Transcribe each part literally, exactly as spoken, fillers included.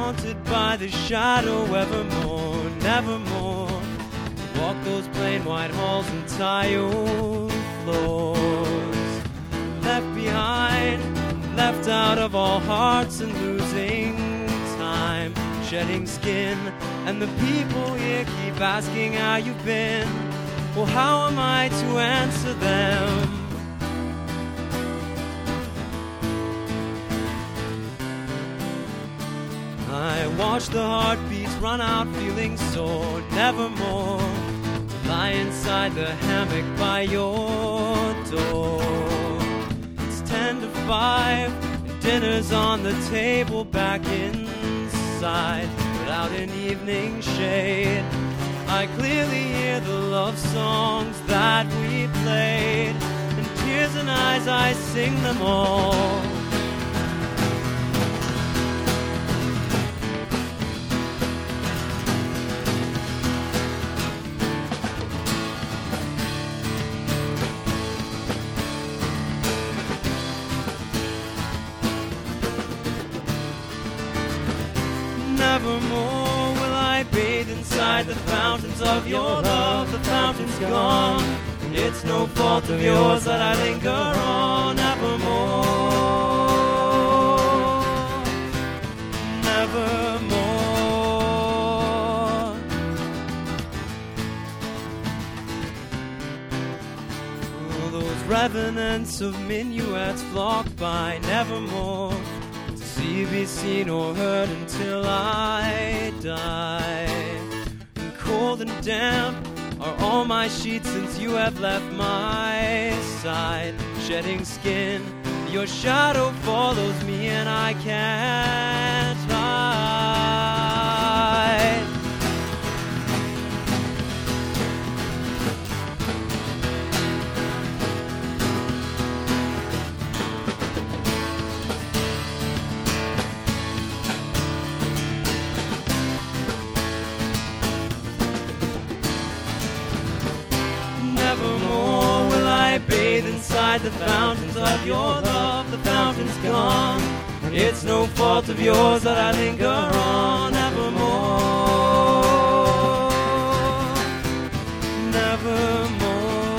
haunted by the shadow evermore, nevermore. To walk those plain white halls and tiled floors. Left behind, left out of all hearts and losing time. Shedding skin, and the people here keep asking how you've been. Well, how am I to answer them? I watch the heartbeats run out feeling sore, nevermore to lie inside the hammock by your door. It's ten to five, and dinner's on the table back inside. Without an evening shade, I clearly hear the love songs that we played. And tears in eyes, I sing them all. Nevermore will I bathe inside the fountains of your love. The fountain's gone, and it's no fault of yours that I linger on. Nevermore, nevermore. Oh, those revenants of minuets flock by, nevermore to be seen or heard until I die. And cold and damp are all my sheets since you have left my side. Shedding skin, your shadow follows me and I can't hide. Nevermore will I bathe inside the fountains of your love. The fountain's gone, and it's no fault of yours that I linger on. Nevermore, nevermore.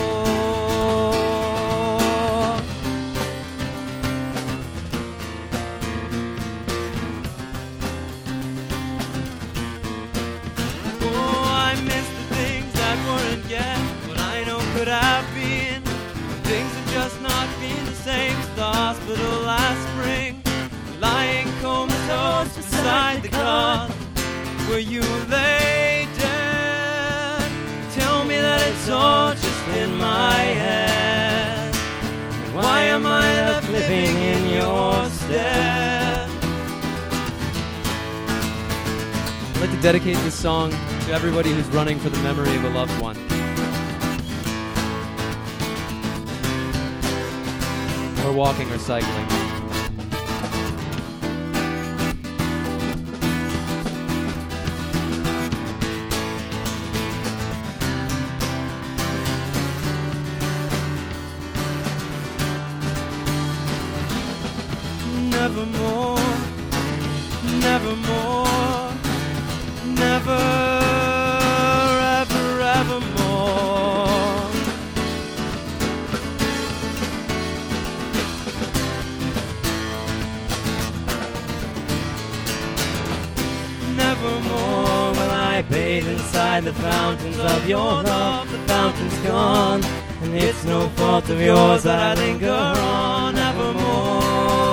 Oh, I miss the things that weren't yet could have been. Things have just not been the same as the hospital last spring. Lying comatose beside the cot where you lay dead. Tell me that it's all just in my head. Why am I left living in your stead? I'd like to dedicate this song to everybody who's running for the memory of a loved one. Or walking or cycling. Nevermore, nevermore, never, ever, evermore. Nevermore will I bathe inside the fountains of your love. The fountain's gone, and it's no fault of yours that I linger on. Nevermore.